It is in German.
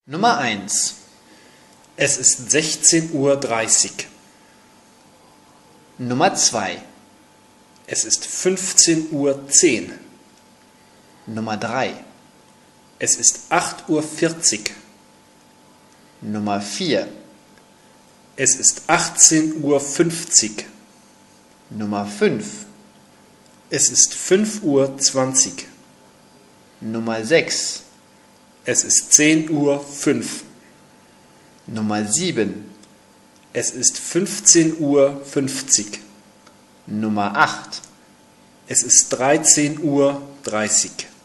Nummer 1. Es ist 16:30 Uhr. Nummer 2. Es ist 15:10 Uhr. Nummer 3. Es ist 8:40 Uhr. Nummer 4. Es ist 18:50 Uhr. Nummer 5. Es ist 5:20 Uhr. Nummer 6. Es ist 10:05 Uhr. Nummer 7. Es ist 15:50 Uhr. Nummer 8. Es ist 13:30 Uhr.